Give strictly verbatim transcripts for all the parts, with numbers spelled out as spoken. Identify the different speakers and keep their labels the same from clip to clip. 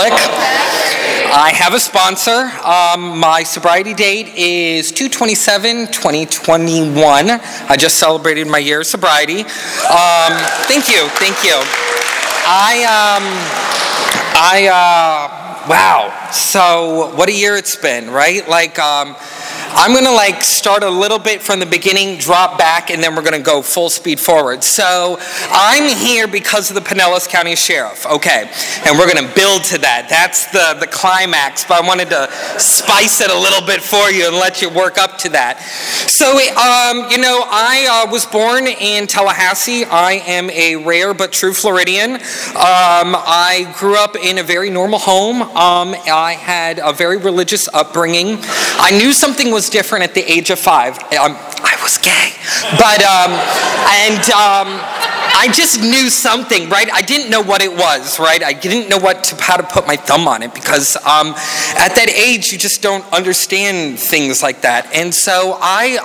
Speaker 1: Click. I have a sponsor. Um, my sobriety date is two twenty-seven twenty twenty-one. I just celebrated my year of sobriety. Um, thank you, thank you. I, um, I, uh, wow. So what a year it's been, right? Like, um, I'm going to like start a little bit from the beginning, drop back, and then we're going to go full speed forward. So I'm here because of the Pinellas County Sheriff, okay, and we're going to build to that. That's the, the climax, but I wanted to spice it a little bit for you and let you work up to that. So, um, you know, I uh, was born in Tallahassee. I am a rare but true Floridian. Um, I grew up in a very normal home. Um, I had a very religious upbringing. I knew something was different at the age of five. Um, I was gay, but um, and um, I just knew something, right? I didn't know what it was, right? I didn't know what to, how to put my thumb on it because um, at that age you just don't understand things like that. And so I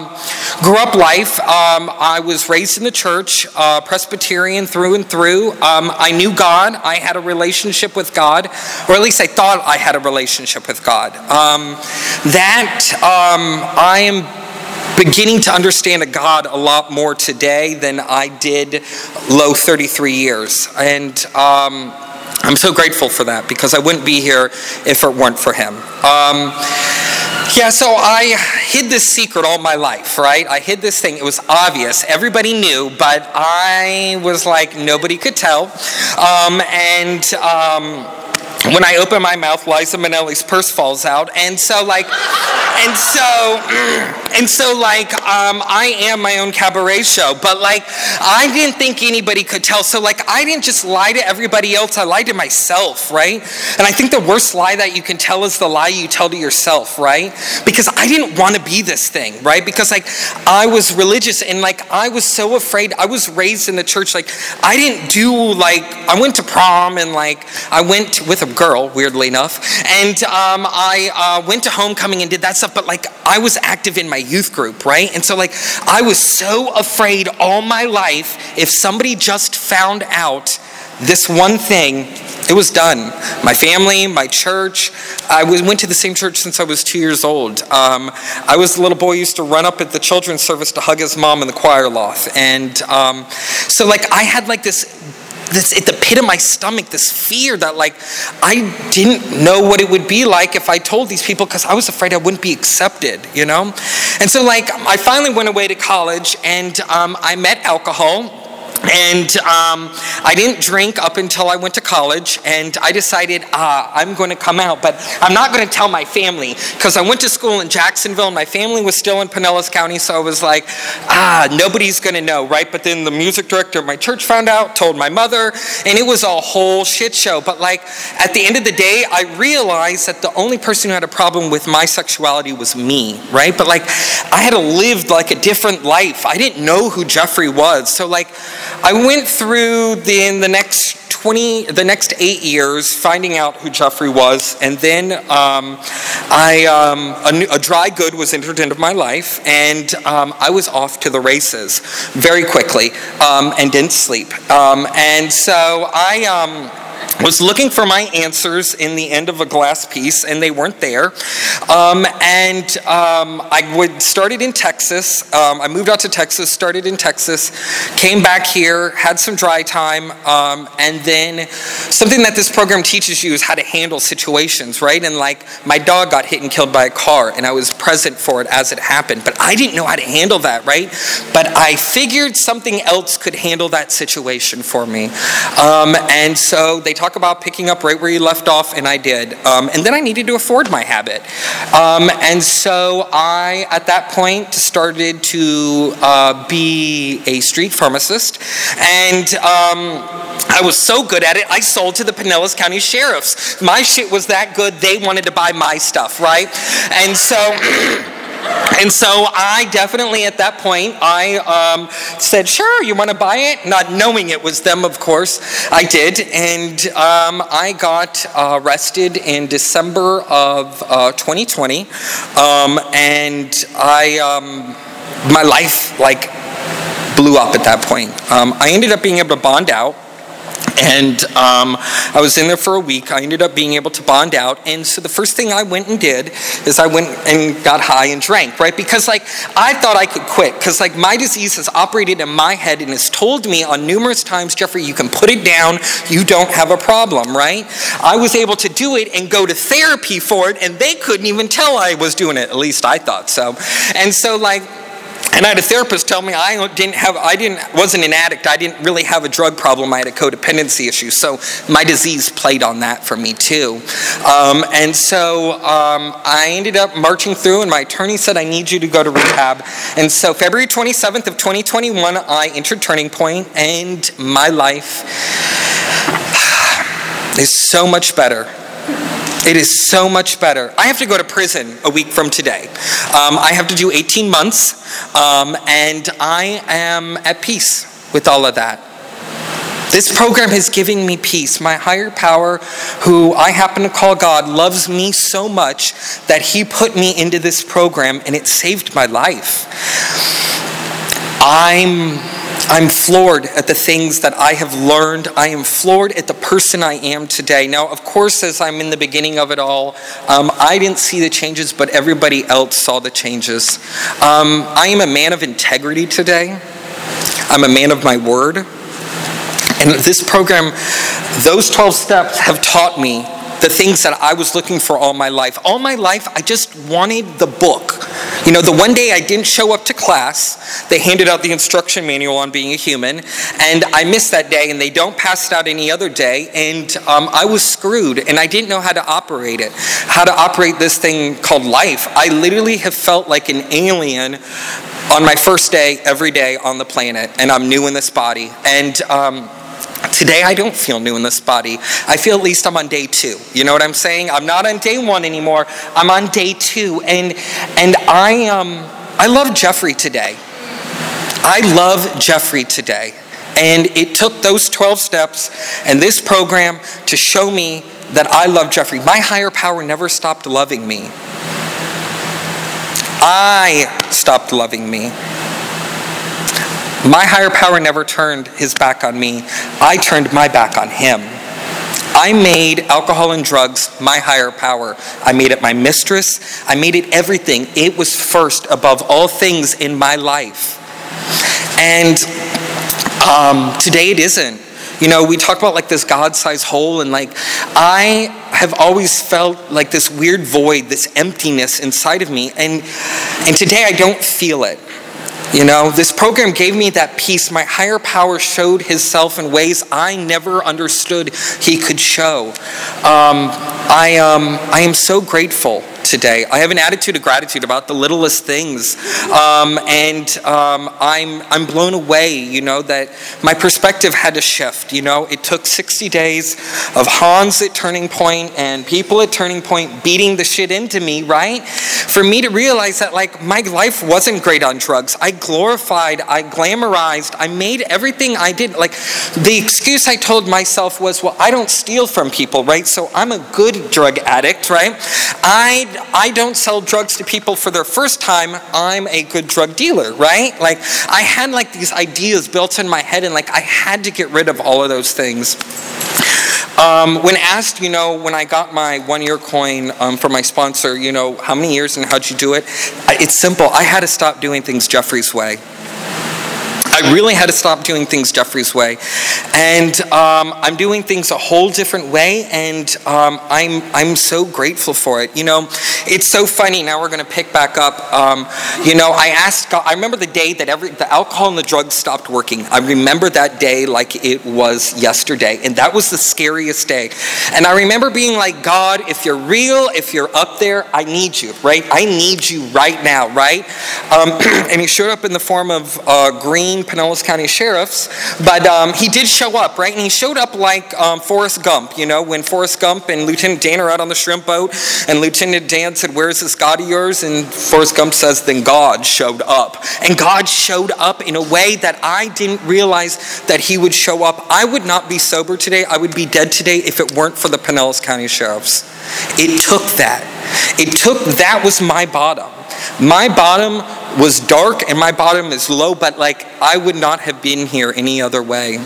Speaker 1: um, grew up life. Um, I was raised in the church, uh, Presbyterian through and through. Um, I knew God. I had a relationship with God, or at least I thought I had a relationship with God. Um, that um, I am beginning to understand a God a lot more today than I did low thirty-three years. And um, I'm so grateful for that because I wouldn't be here if it weren't for him. Um, yeah, so I hid this secret all my life, right? I hid this thing. It was obvious. Everybody knew, but I was like, nobody could tell. Um, and... Um, When I open my mouth, Liza Minnelli's purse falls out, and so like, and so, and so like, um, I am my own cabaret show, but like, I didn't think anybody could tell, so like, I didn't just lie to everybody else, I lied to myself, right? And I think the worst lie that you can tell is the lie you tell to yourself, right? Because I didn't want to be this thing, right? Because like, I was religious, and like, I was so afraid. I was raised in the church, like, I didn't do like, I went to prom, and like, I went with a girl, weirdly enough, and um, I uh, went to homecoming and did that stuff, but like I was active in my youth group, right? And so like I was so afraid all my life if somebody just found out this one thing, it was done. My family, my church. I was, went to the same church since I was two years old. Um, I was the little boy who used to run up at the children's service to hug his mom in the choir loft, and um, so like I had like this This, at the pit of my stomach, this fear that like I didn't know what it would be like if I told these people because I was afraid I wouldn't be accepted, you know? And so like I finally went away to college and um, I met alcohol. And um, I didn't drink up until I went to college, and I decided, ah, I'm going to come out, but I'm not going to tell my family, because I went to school in Jacksonville, and my family was still in Pinellas County, so I was like, ah, nobody's going to know, right? But then the music director of my church found out, told my mother, and it was a whole shit show. But like, at the end of the day, I realized that the only person who had a problem with my sexuality was me, right? But like, I had lived like a different life. I didn't know who Jeffrey was, so like, I went through the, in the next twenty, the next eight years, finding out who Jeffrey was, and then um, I um, a, new, a dry good was entered into my life, and um, I was off to the races very quickly, um, and didn't sleep, um, and so I. Um, was looking for my answers in the end of a glass piece, and they weren't there. Um, and um, I would started in Texas. Um, I moved out to Texas, started in Texas, came back here, had some dry time, um, and then something that this program teaches you is how to handle situations, right? And like, my dog got hit and killed by a car, and I was present for it as it happened, but I didn't know how to handle that, right? But I figured something else could handle that situation for me. Um, and so they talk about picking up right where you left off, and I did. Um, and then I needed to afford my habit. Um, and so I, at that point, started to uh, be a street pharmacist. And um, I was so good at it, I sold to the Pinellas County Sheriffs. My shit was that good, they wanted to buy my stuff, right? And so... And so I definitely, at that point, I um, said, sure, you want to buy it? Not knowing it was them, of course. I did. And um, I got uh, arrested in December of uh, twenty twenty. Um, and I, um, my life, like, blew up at that point. Um, I ended up being able to bond out. And um, I was in there for a week. I ended up being able to bond out. And so the first thing I went and did is I went and got high and drank, right? Because like I thought I could quit because like my disease has operated in my head and has told me on numerous times, Jeffrey, you can put it down. You don't have a problem, right? I was able to do it and go to therapy for it, and they couldn't even tell I was doing it. At least I thought so. And so like, and I had a therapist tell me I didn't have, I didn't, wasn't an addict. I didn't really have a drug problem. I had a codependency issue. So my disease played on that for me too. Um, and so um, I ended up marching through, and my attorney said, I need you to go to rehab. And so February twenty-seventh of twenty twenty-one, I entered Turning Point, and my life is so much better. It is so much better. I have to go to prison a week from today. Um, I have to do eighteen months, um, and I am at peace with all of that. This program is giving me peace. My higher power, who I happen to call God, loves me so much that he put me into this program, and it saved my life. I'm... I'm floored at the things that I have learned. I am floored at the person I am today. Now, of course, as I'm in the beginning of it all, um, I didn't see the changes, but everybody else saw the changes. Um, I am a man of integrity today. I'm a man of my word. And this program, those twelve steps have taught me the things that I was looking for all my life. All my life, I just wanted the book. You know, the one day I didn't show up to class, they handed out the instruction manual on being a human, and I missed that day, and they don't pass it out any other day, and um, I was screwed, and I didn't know how to operate it, how to operate this thing called life. I literally have felt like an alien on my first day, every day on the planet, and I'm new in this body. And um, today I don't feel new in this body. I feel at least I'm on day two. You know what I'm saying? I'm not on day one anymore. I'm on day two. And and I um I love Jeffrey today. I love Jeffrey today. And it took those twelve steps and this program to show me that I love Jeffrey. My higher power never stopped loving me. I stopped loving me. My higher power never turned his back on me. I turned my back on him. I made alcohol and drugs my higher power. I made it my mistress. I made it everything. It was first above all things in my life. And um, today it isn't. You know, we talk about like this God-sized hole, and like I have always felt like this weird void, this emptiness inside of me, and and today I don't feel it. You know, this program gave me that peace. My higher power showed himself in ways I never understood he could show. Um, I um, I am so grateful today. I have an attitude of gratitude about the littlest things, um, and um, I'm I'm blown away. You know, that my perspective had to shift. You know, it took sixty days of Hans at Turning Point and people at Turning Point beating the shit into me, right? For me to realize that like my life wasn't great on drugs. I glorified, I glamorized, I made everything I did. Like the excuse I told myself was, well, I don't steal from people, right? So I'm a good drug addict, right? I I don't sell drugs to people for their first time. I'm a good drug dealer, right? Like I had like these ideas built in my head, and like I had to get rid of all of those things. Um, when asked, you know, when I got my one-year coin um, from my sponsor, you know, how many years and how'd you do it? It's simple. I had to stop doing things Jeffrey's way. I really had to stop doing things Jeffrey's way. And um, I'm doing things a whole different way, and um, I'm I'm so grateful for it. You know, it's so funny. Now we're going to pick back up. Um, you know, I asked God, I remember the day that every the alcohol and the drugs stopped working. I remember that day like it was yesterday, and that was the scariest day. And I remember being like, God, if you're real, if you're up there, I need you, right? I need you right now, right? Um, and he showed up in the form of uh, green Pinellas County sheriffs, but um, he did show up, right? And he showed up like um, Forrest Gump, you know, when Forrest Gump and Lieutenant Dan are out on the shrimp boat, and Lieutenant Dan said, where's this God of yours? And Forrest Gump says, then God showed up. And God showed up in a way that I didn't realize that he would show up. I would not be sober today. I would be dead today if it weren't for the Pinellas County sheriffs. It took that. It took, that was my bottom. My bottom was dark and my bottom is low, but like I would not have been here any other way.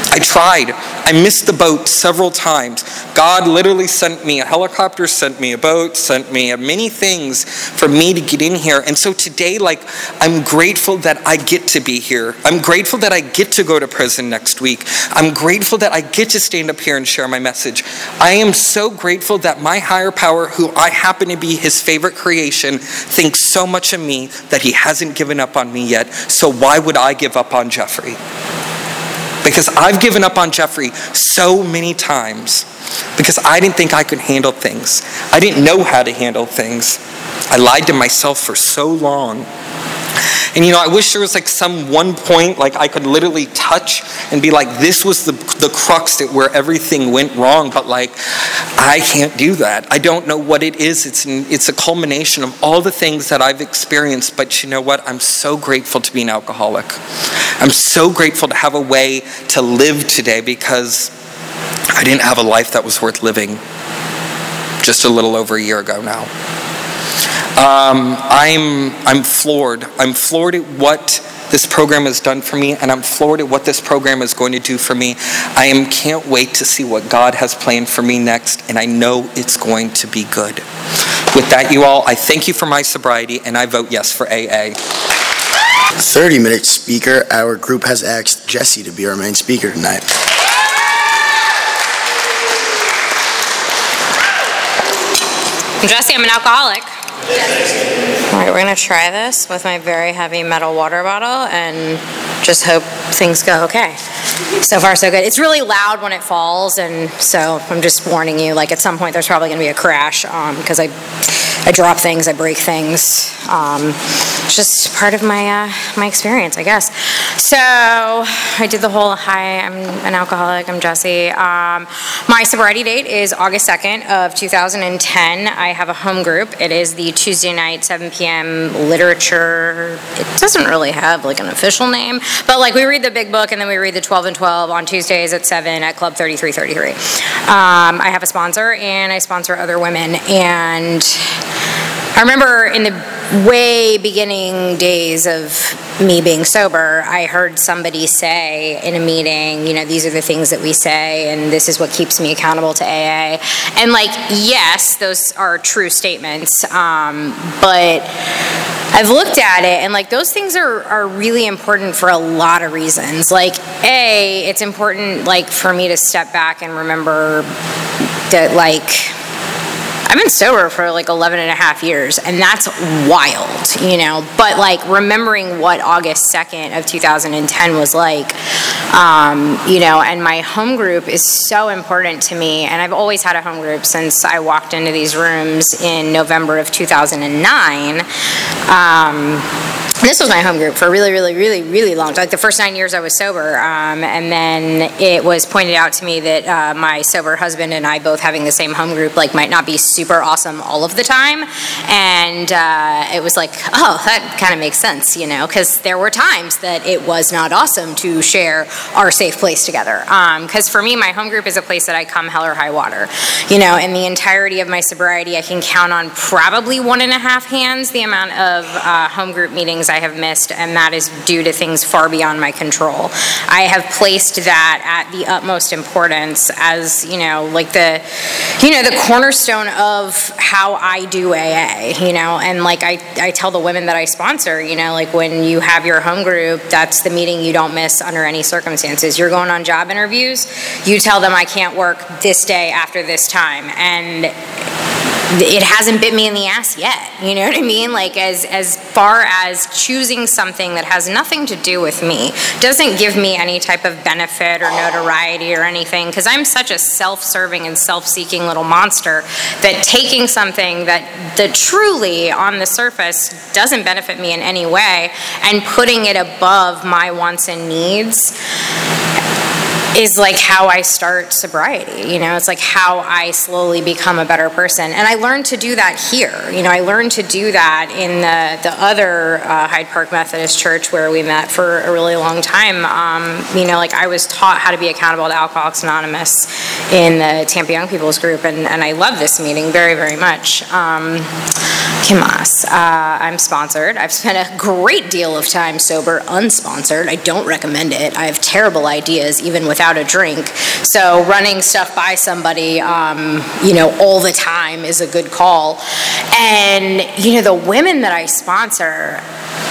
Speaker 1: I tried. I missed the boat several times. God literally sent me a helicopter, sent me a boat, sent me many things for me to get in here. And so today, like, I'm grateful that I get to be here. I'm grateful that I get to go to prison next week. I'm grateful that I get to stand up here and share my message. I am so grateful that my higher power, who I happen to be his favorite creation, thinks so much of me that he hasn't given up on me yet. So why would I give up on Jeffrey? Because I've given up on Jeffrey so many times because I didn't think I could handle things. I didn't know how to handle things. I lied to myself for so long. And you know, I wish there was like some one point like I could literally touch and be like, this was the the crux that where everything went wrong, but like I can't do that. I don't know what it is. It's an, it's a culmination of all the things that I've experienced, but you know what? I'm so grateful to be an alcoholic. I'm so grateful to have a way to live today because I didn't have a life that was worth living just a little over a year ago now. Um, I'm I'm floored. I'm floored at what this program has done for me, and I'm floored at what this program is going to do for me. I am can't wait to see what God has planned for me next, and I know it's going to be good. With that, you all, I thank you for my sobriety, and I vote yes for A A.
Speaker 2: thirty-minute speaker. Our group has asked Jesse to be our main speaker tonight.
Speaker 3: I'm Jesse. I'm an alcoholic. All right, we're going to try this with my very heavy metal water bottle and just hope things go okay. So far, so good. It's really loud when it falls, and so I'm just warning you, like at some point there's probably going to be a crash because um, I I drop things, I break things. Um, it's just part of my uh, my experience, I guess. So I did the whole, hi, I'm an alcoholic, I'm Jesse. Um, my sobriety date is August second of two thousand ten. I have a home group. It is the Tuesday night, seven p.m. literature. It doesn't really have like an official name, but like we read the big book and then we read the twelve and twelve on Tuesdays at seven at Club thirty-three thirty-three. Um, I have a sponsor and I sponsor other women, and I remember in the way beginning days of me being sober, I heard somebody say in a meeting, you know, these are the things that we say and this is what keeps me accountable to A A. And like, yes, those are true statements, um, but I've looked at it and like those things are, are really important for a lot of reasons. Like, A, it's important like for me to step back and remember that like, I've been sober for like eleven and a half years, and that's wild, you know, but like remembering what August second of two thousand ten was like, um, you know, and my home group is so important to me, and I've always had a home group since I walked into these rooms in November of two thousand nine. Um, This was my home group for a really, really, really, really long time. Like the first nine years I was sober, um, and then it was pointed out to me that uh, my sober husband and I both having the same home group like might not be super awesome all of the time, and uh, it was like, oh, that kind of makes sense, you know, because there were times that it was not awesome to share our safe place together. Because um, for me, my home group is a place that I come hell or high water. You know, in the entirety of my sobriety, I can count on probably one and a half hands the amount of uh, home group meetings I have missed, and that is due to things far beyond my control. I have placed that at the utmost importance as, you know, like the, you know, the cornerstone of how I do A A, you know, and like I, I tell the women that I sponsor, you know, like when you have your home group, that's the meeting you don't miss under any circumstances. You're going on job interviews, you tell them I can't work this day after this time, and it hasn't bit me in the ass yet, you know what I mean? Like as as far as choosing something that has nothing to do with me, doesn't give me any type of benefit or notoriety or anything, because I'm such a self-serving and self-seeking little monster that taking something that, that truly on the surface doesn't benefit me in any way and putting it above my wants and needs is like how I start sobriety, you know, it's like how I slowly become a better person. And I learned to do that here, you know, I learned to do that in the, the other uh, Hyde Park Methodist Church where we met for a really long time. Um, you know, like I was taught how to be accountable to Alcoholics Anonymous in the Tampa Young People's Group, and, and I love this meeting very, very much. Um, ¿Qué más? Uh, I'm sponsored. I've spent a great deal of time sober, unsponsored. I don't recommend it. I have terrible ideas, even with without a drink. So running stuff by somebody, um, you know, all the time is a good call. And, you know, the women that I sponsor,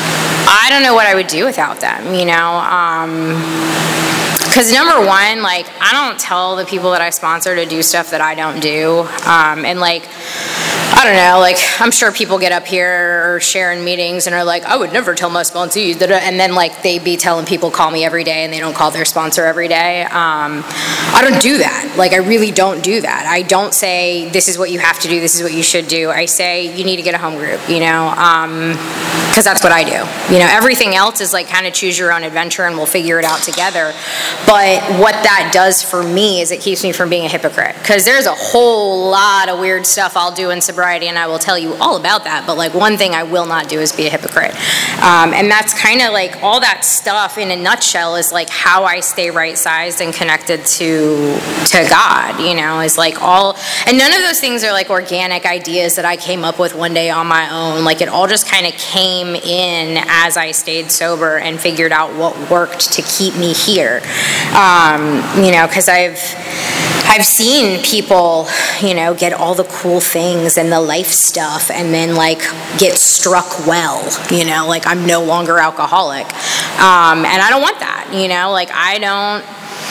Speaker 3: I don't know what I would do without them, you know. Um, Because number one, like, I don't tell the people that I sponsor to do stuff that I don't do. Um, and, like, I don't know, like, I'm sure people get up here or share in meetings and are like, I would never tell my sponsees, and then, like, they be telling people call me every day and they don't call their sponsor every day. Um, I don't do that. Like, I really don't do that. I don't say, this is what you have to do, this is what you should do. I say, you need to get a home group, you know, because um, that's what I do. You know, everything else is, like, kind of choose your own adventure and we'll figure it out together. But what that does for me is it keeps me from being a hypocrite. Because there's a whole lot of weird stuff I'll do in sobriety, and I will tell you all about that. But, like, one thing I will not do is be a hypocrite. Um, and that's kind of, like, all that stuff in a nutshell is, like, how I stay right-sized and connected to to God, you know, is, like, all... And none of those things are, like, organic ideas that I came up with one day on my own. Like, it all just kind of came in as I stayed sober and figured out what worked to keep me here. Um, you know, because I've I've seen people, you know, get all the cool things and the life stuff and then, like, get struck well, you know, like, I'm no longer alcoholic. Um, and I don't want that, you know, like, I don't,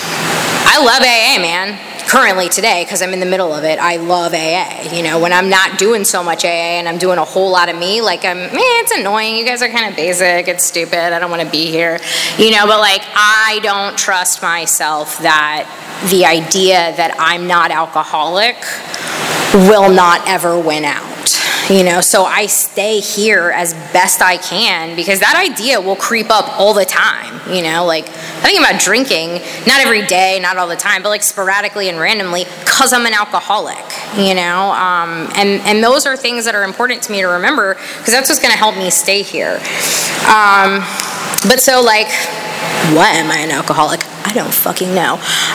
Speaker 3: I love A A, man. Currently today, because I'm in the middle of it, I love A A. You know, when I'm not doing so much A A and I'm doing a whole lot of me, like, I'm, man, it's annoying. You guys are kind of basic. It's stupid. I don't want to be here. You know, but, like, I don't trust myself that the idea that I'm not alcoholic will not ever win out. You know, so I stay here as best I can because that idea will creep up all the time, you know, like, I think about drinking, not every day, not all the time, but, like, sporadically and randomly because I'm an alcoholic, you know, um, and, and those are things that are important to me to remember because that's what's going to help me stay here. Um, but so, like, what am I an alcoholic? I don't fucking know.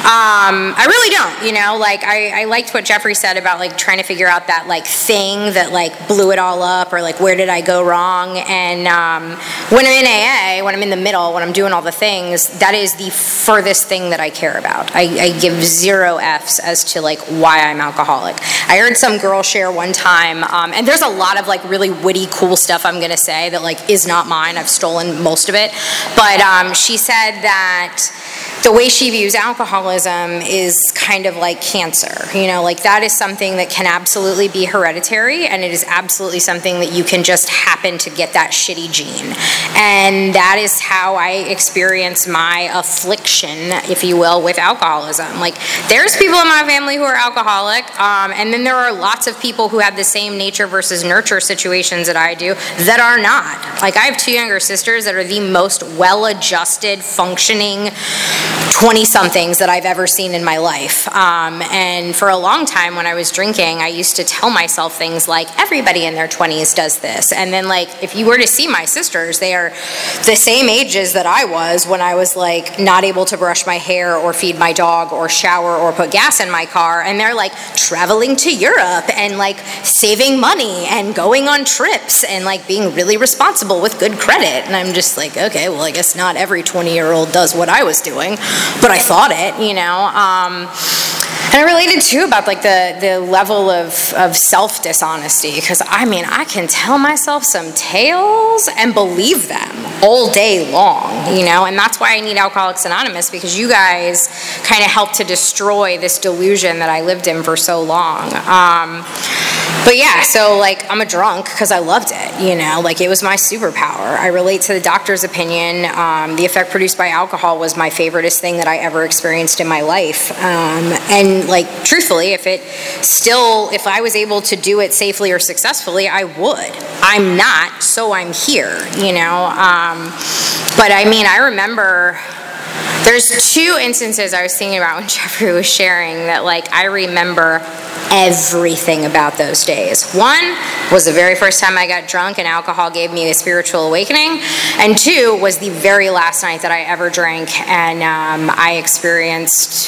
Speaker 3: Um, I really don't, you know, like, I, I liked what Jeffrey said about, like, trying to figure out that, like, thing that, like, blew it all up or, like, where did I go wrong? And um, when I'm in A A, when I'm in the middle, when I'm doing all the things, that is the furthest thing that I care about. I, I give zero F's as to, like, why I'm alcoholic. I heard some girl share one time, um, and there's a lot of, like, really witty, cool stuff I'm going to say that, like, is not mine. I've stolen most of it. But um, she said that the way she views alcoholism is kind of like cancer. You know, like, that is something that can absolutely be hereditary, and it is absolutely something that you can just happen to get that shitty gene. And that is how I experience my affliction, if you will, with alcoholism. Like, there's people in my family who are alcoholic, um, and then there are lots of people who have the same nature versus nurture situations that I do that are not. Like, I have two younger sisters that are the most well-adjusted, functioning twenty-somethings that I've ever seen in my life. Um, and for a long time when I was drinking, I used to tell myself things like, everybody in their twenties does this. And then, like, if you were to see my sisters, they are the same ages that I was when I was, like, not able to brush my hair or feed my dog or shower or put gas in my car. And they're, like, traveling to Europe and, like, saving money and going on trips and, like, being really responsible with good credit. And I'm just like, okay, well, I guess not every twenty-year-old does what I was doing. But I thought it, you know. Um, and I related, too, about, like, the, the level of, of self-dishonesty. Because, I mean, I can tell myself some tales and believe them all day long, you know. And that's why I need Alcoholics Anonymous, because you guys kind of helped to destroy this delusion that I lived in for so long. Um, but, yeah, so, like, I'm a drunk because I loved it, you know. Like, it was my superpower. I relate to the doctor's opinion. Um, the effect produced by alcohol was my favoriteest thing that I ever experienced in my life. Um, and, like, truthfully, if it still, if I was able to do it safely or successfully, I would. I'm not, so I'm here, you know. Um, but, I mean, I remember... There's two instances I was thinking about when Jeffrey was sharing that, like, I remember everything about those days. One was the very first time I got drunk and alcohol gave me a spiritual awakening. And two was the very last night that I ever drank and um, I experienced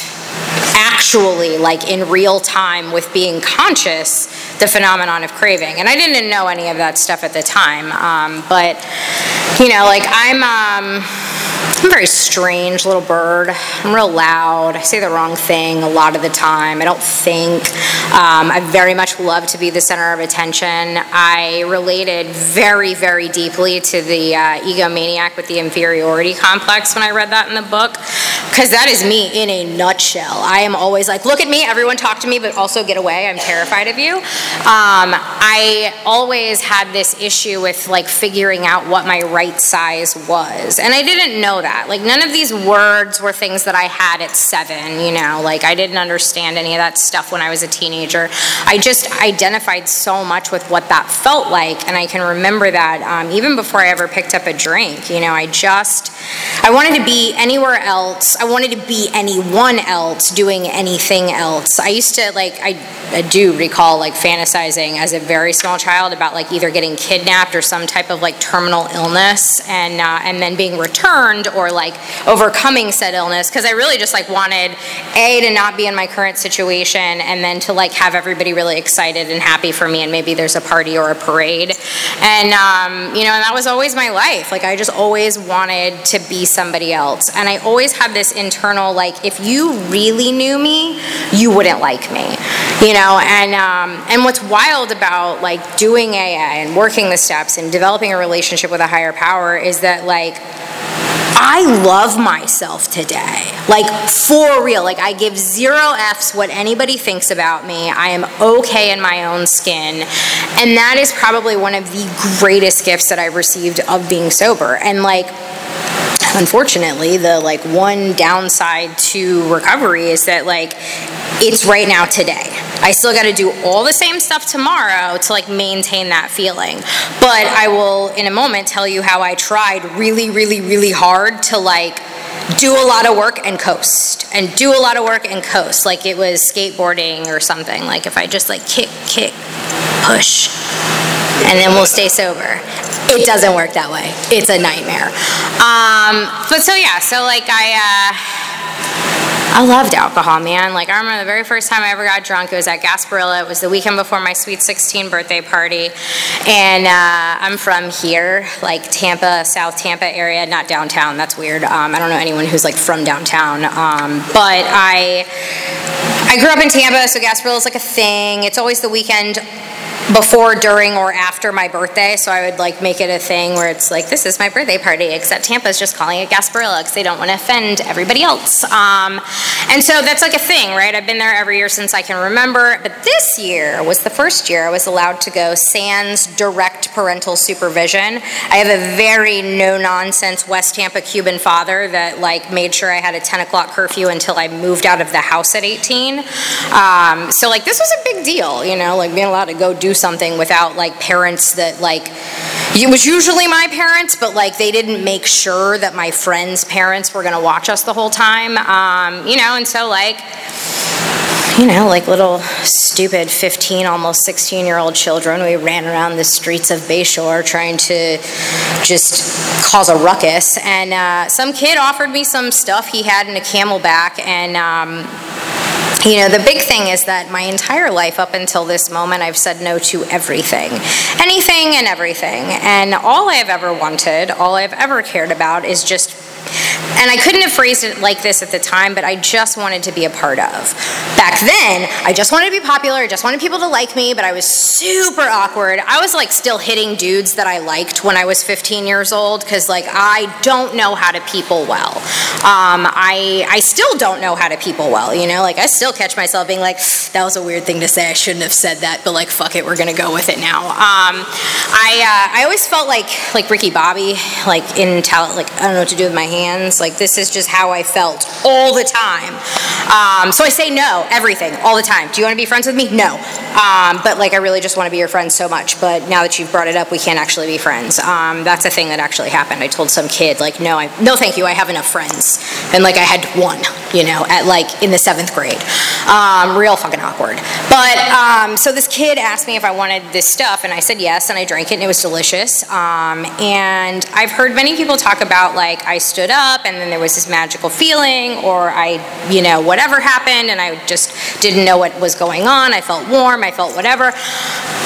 Speaker 3: actually, like, in real time with being conscious, the phenomenon of craving. And I didn't know any of that stuff at the time. Um, but, you know, like, I'm... Um, I'm a very strange little bird. I'm real loud. I say the wrong thing a lot of the time. I don't think. Um, I very much love to be the center of attention. I related very, very deeply to the uh, egomaniac with the inferiority complex when I read that in the book, because that is me in a nutshell. I am always like, look at me, everyone talk to me, but also get away. I'm terrified of you. Um, I always had this issue with like figuring out what my right size was, and I didn't know that. Like none of these words were things that I had at seven, you know, like I didn't understand any of that stuff when I was a teenager. I just identified so much with what that felt like, and I can remember that um, even before I ever picked up a drink, you know, I just, I wanted to be anywhere else. I wanted to be anyone else doing anything else. I used to like, I, I do recall like fantasizing as a very small child about like either getting kidnapped or some type of like terminal illness and, uh, and then being returned or like overcoming said illness, because I really just like wanted A, to not be in my current situation, and then to like have everybody really excited and happy for me, and maybe there's a party or a parade. And um, you know, and that was always my life. Like I just always wanted to be somebody else, and I always had this internal like, if you really knew me, you wouldn't like me, you know. And um, and what's wild about like doing A A and working the steps and developing a relationship with a higher power is that like I love myself today, like for real. Like I give zero F's what anybody thinks about me. I am okay in my own skin, and that is probably one of the greatest gifts that I've received of being sober. And like, unfortunately, the like one downside to recovery is that like it's right now today. I still got to do all the same stuff tomorrow to like maintain that feeling. But I will in a moment tell you how I tried really, really, really hard to like do a lot of work and coast, and do a lot of work and coast. Like it was skateboarding or something. Like if I just like kick, kick, push, and then we'll stay sober. It doesn't work that way. It's a nightmare. Um, but so yeah, so like I, uh, I loved alcohol, man. Like I remember the very first time I ever got drunk, it was at Gasparilla. It was the weekend before my sweet sixteen birthday party. And uh, I'm from here, like Tampa, South Tampa area, not downtown. That's weird. Um, I don't know anyone who's like from downtown. Um, but I, I grew up in Tampa, so Gasparilla is like a thing. It's always the weekend before, during, or after my birthday, so I would like make it a thing where it's like, this is my birthday party, except Tampa's just calling it Gasparilla because they don't want to offend everybody else. Um, and so that's like a thing, right? I've been there every year since I can remember, but this year was the first year I was allowed to go sans direct parental supervision. I have a very no-nonsense West Tampa Cuban father that like made sure I had a ten o'clock curfew until I moved out of the house at eighteen. Um, so like this was a big deal, you know, like being allowed to go do something without like parents that like, it was usually my parents, but like they didn't make sure that my friends' parents were gonna watch us the whole time, um, you know, and so like, you know, like little stupid fifteen, almost sixteen year old children, we ran around the streets of Bayshore trying to just cause a ruckus, and uh, some kid offered me some stuff he had in a Camelback, and um, you know, the big thing is that my entire life up until this moment, I've said no to everything. Anything and everything. And all I have ever wanted, all I've ever cared about is just, and I couldn't have phrased it like this at the time, but I just wanted to be a part of. Back then, I just wanted to be popular, I just wanted people to like me, but I was super awkward. I was like still hitting dudes that I liked when I was fifteen years old, because like I don't know how to people well. Um, I, I still don't know how to people well, you know? Like I still catch myself being like, that was a weird thing to say, I shouldn't have said that, but like fuck it, we're gonna go with it now. Um, I, uh, I always felt like, like Ricky Bobby, like in talent, like I don't know what to do with my hands. Like this is just how I felt all the time. Um, so I say no, everything, all the time. Do you want to be friends with me? No. Um, but like I really just want to be your friend so much. But now that you've brought it up, we can't actually be friends. Um, that's a thing that actually happened. I told some kid like, no, I, no, thank you. I have enough friends. And like I had one, you know, at like in the seventh grade. Um, real fucking awkward. But um, so this kid asked me if I wanted this stuff, and I said yes, and I drank it, and it was delicious. Um, and I've heard many people talk about like I stood up, and then there was this magical feeling, or I, you know, whatever happened, and I just didn't know what was going on. I felt warm, I felt whatever.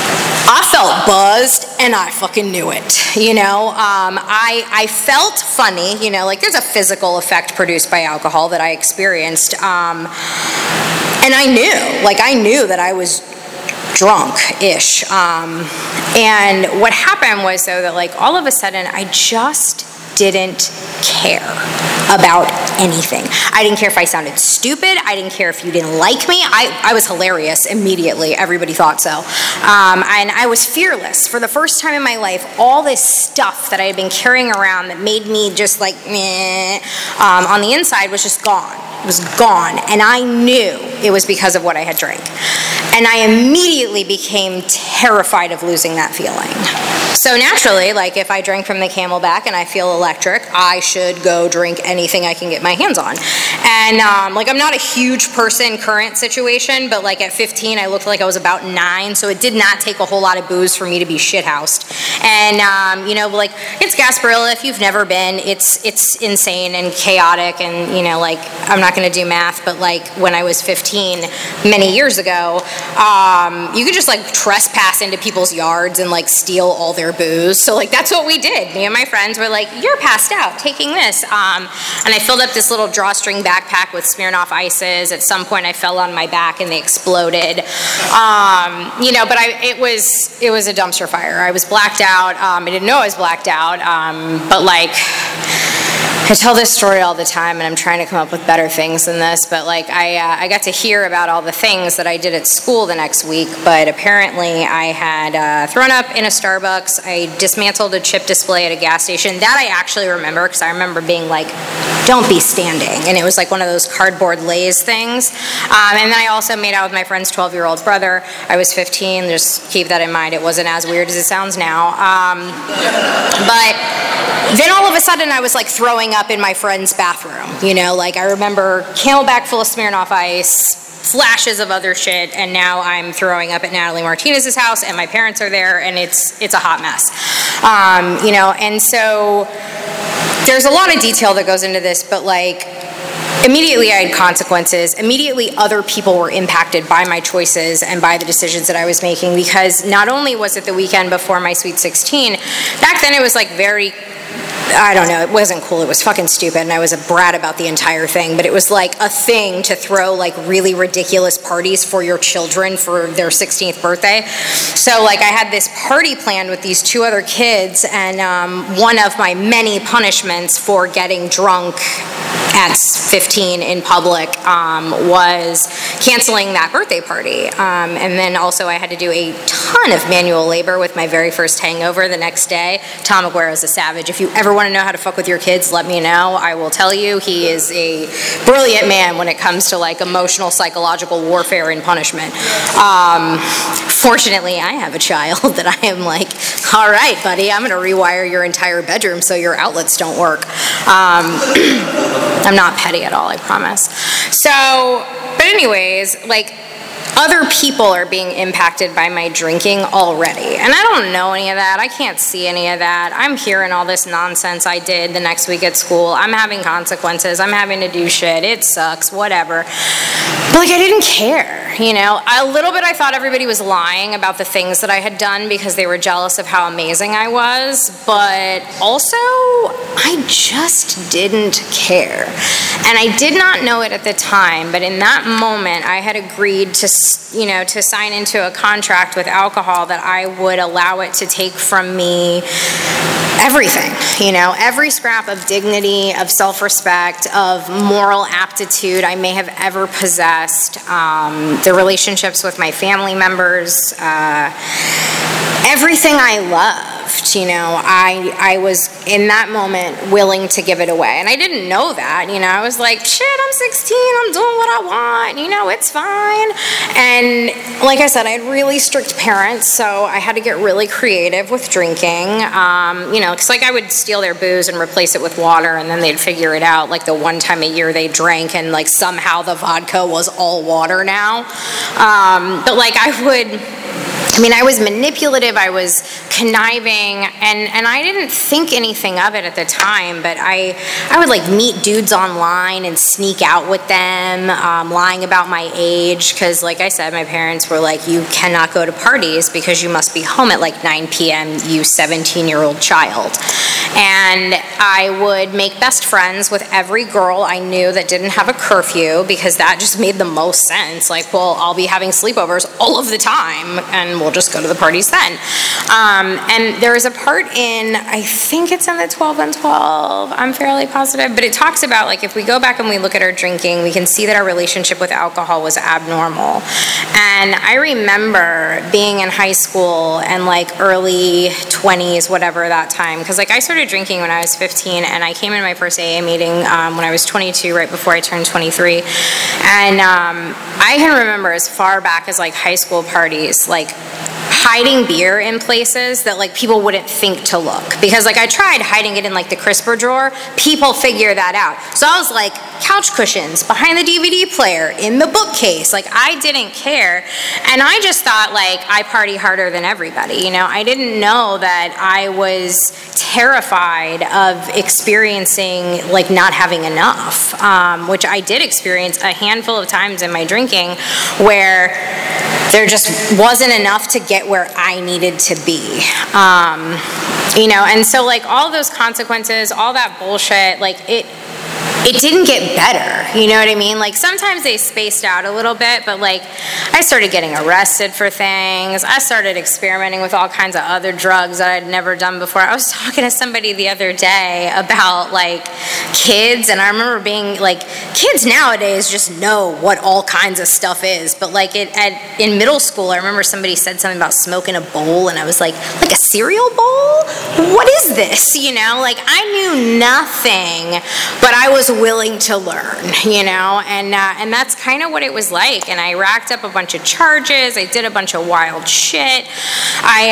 Speaker 3: I felt buzzed, and I fucking knew it, you know? Um, I, I felt funny, you know, like there's a physical effect produced by alcohol that I experienced, um, and I knew, like I knew that I was drunk-ish, um, and what happened was, though, that like all of a sudden I just didn't care about anything. I didn't care if I sounded stupid. I didn't care if you didn't like me. I, I was hilarious immediately. Everybody thought so. Um, and I was fearless. For the first time in my life, all this stuff that I had been carrying around that made me just like meh, um, on the inside was just gone. It was gone. And I knew it was because of what I had drank. And I immediately became terrified of losing that feeling. So naturally, like if I drank from the Camelback and I feel electric, I should go drink anything I can get my hands on. And um, like I'm not a huge person current situation, but like at fifteen I looked like I was about nine, so it did not take a whole lot of booze for me to be shithoused. And um, you know, like it's Gasparilla. If you've never been, it's it's insane and chaotic, and you know, like I'm not going to do math, but like when I was fifteen many years ago, um, you could just like trespass into people's yards and like steal all their booze. So like that's what we did. Me and my friends were like, you're passed out taking this, um, and I filled up this little drawstring backpack with Smirnoff Ices. At some point I fell on my back and they exploded, um, you know, but I it was it was a dumpster fire. I was blacked out. um, I didn't know I was blacked out, um, but like I tell this story all the time, and I'm trying to come up with better things than this, but like I, uh, I got to hear about all the things that I did at school the next week, but apparently I had uh, thrown up in a Starbucks. I dismantled a chip display at a gas station. That I actually remember, because I remember being like, don't be standing, and it was like one of those cardboard Lay's things. Um, and then I also made out with my friend's twelve-year-old brother. I was fifteen, just keep that in mind. It wasn't as weird as it sounds now. Um, but then all of a sudden I was like throwing up in my friend's bathroom, you know, like I remember Camelback full of Smirnoff Ice, flashes of other shit, and now I'm throwing up at Natalie Martinez's house, and my parents are there, and it's it's a hot mess, um, you know. And so there's a lot of detail that goes into this, but like immediately I had consequences. Immediately other people were impacted by my choices and by the decisions that I was making, because not only was it the weekend before my Sweet sixteen, back then it was like very, I don't know, it wasn't cool, it was fucking stupid, and I was a brat about the entire thing, but it was like a thing to throw like really ridiculous parties for your children for their sixteenth birthday. So like I had this party planned with these two other kids, and um, one of my many punishments for getting drunk at fifteen in public um, was canceling that birthday party. Um, and then also I had to do a ton of manual labor with my very first hangover the next day. Tom Aguero's a savage. If you ever want to know how to fuck with your kids, let me know. I will tell you, he is a brilliant man when it comes to like emotional, psychological warfare and punishment. Um, fortunately, I have a child that I am like, all right, buddy, I'm going to rewire your entire bedroom so your outlets don't work. Um, I'm not petty at all, I promise. So, but anyways, like, other people are being impacted by my drinking already. And I don't know any of that. I can't see any of that. I'm hearing all this nonsense I did the next week at school. I'm having consequences. I'm having to do shit. It sucks, whatever. But like, I didn't care, you know? A little bit I thought everybody was lying about the things that I had done because they were jealous of how amazing I was. But also, I just didn't care. And I did not know it at the time, but in that moment, I had agreed to you know, to sign into a contract with alcohol that I would allow it to take from me everything, you know, every scrap of dignity, of self-respect, of moral aptitude I may have ever possessed, um, the relationships with my family members, uh, everything I loved, you know, I, I was in that moment willing to give it away. And I didn't know that, you know, I was like, shit, I'm sixteen, I'm doing what I want, you know, it's fine. And like I said, I had really strict parents, so I had to get really creative with drinking, um, you know, because like I would steal their booze and replace it with water, and then they'd figure it out like the one time a year they drank, and like somehow the vodka was all water now. Um, but like I would I mean, I was manipulative, I was conniving, and, and I didn't think anything of it at the time, but I, I would like meet dudes online and sneak out with them, um, lying about my age, because like I said, my parents were like, you cannot go to parties because you must be home at like nine p.m., you seventeen-year-old child. And I would make best friends with every girl I knew that didn't have a curfew, because that just made the most sense. Like, well, I'll be having sleepovers all of the time, and we'll just go to the parties then. Um, and there is a part in, I think it's in the twelve and twelve, I'm fairly positive, but it talks about like if we go back and we look at our drinking, we can see that our relationship with alcohol was abnormal. And I remember being in high school and like early twenties, whatever that time, because like I started drinking when I was fifteen, and I came in my first A A meeting um, when I was twenty-two, right before I turned twenty-three. And um, I can remember as far back as like high school parties, like hiding beer in places that like people wouldn't think to look, because like I tried hiding it in like the crisper drawer, people figure that out. So I was like couch cushions, behind the D V D player, in the bookcase, like I didn't care. And I just thought like I party harder than everybody, you know. I didn't know that I was terrified of experiencing like not having enough, um, which I did experience a handful of times in my drinking where there just wasn't enough to get where I needed to be. Um, you know, and so like all those consequences, all that bullshit, like it, it didn't get better, you know what I mean? Like sometimes they spaced out a little bit, but like I started getting arrested for things. I started experimenting with all kinds of other drugs that I'd never done before. I was talking to somebody the other day about like kids, and I remember being like, kids nowadays just know what all kinds of stuff is, but like it, at, in middle school, I remember somebody said something about smoking a bowl, and I was like, like a cereal bowl? What is this? You know, like I knew nothing, but I was willing to learn, you know, and uh, and that's kind of what it was like. And I racked up a bunch of charges. I did a bunch of wild shit. I,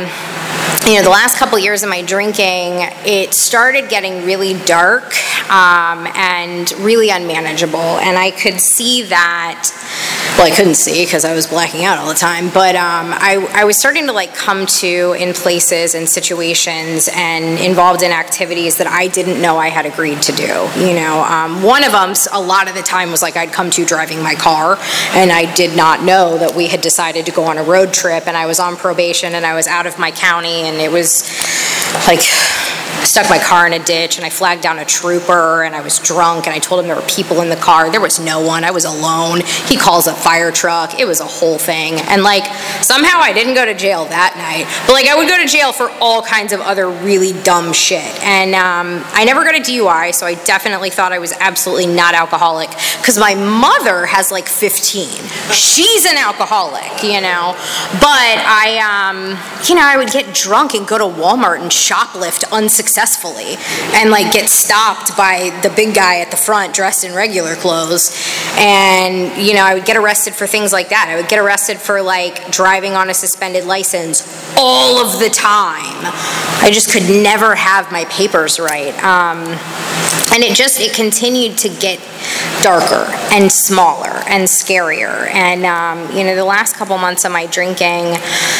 Speaker 3: um, you know, the last couple years of my drinking, it started getting really dark um, and really unmanageable. And I could see that. Well, I couldn't see because I was blacking out all the time, but um, I, I was starting to like come to in places and situations and involved in activities that I didn't know I had agreed to do. You know, um, one of them, a lot of the time was like I'd come to driving my car, and I did not know that we had decided to go on a road trip, and I was on probation, and I was out of my county, and it was like, stuck my car in a ditch, and I flagged down a trooper, and I was drunk, and I told him there were people in the car. There was no one. I was alone. He calls a fire truck. It was a whole thing. And like somehow I didn't go to jail that night, but like I would go to jail for all kinds of other really dumb shit. And um, I never got a D U I, so I definitely thought I was absolutely not alcoholic, because my mother has like fifteen. She's an alcoholic, you know. But I, um, you know, I would get drunk and go to Walmart and shoplift unsuccessfully, and like get stopped by the big guy at the front dressed in regular clothes. And you know, I would get arrested for things like that. I would get arrested for like driving on a suspended license all of the time. I just could never have my papers right. Um, and it just, it continued to get darker and smaller and scarier. And um, you know, the last couple months of my drinking,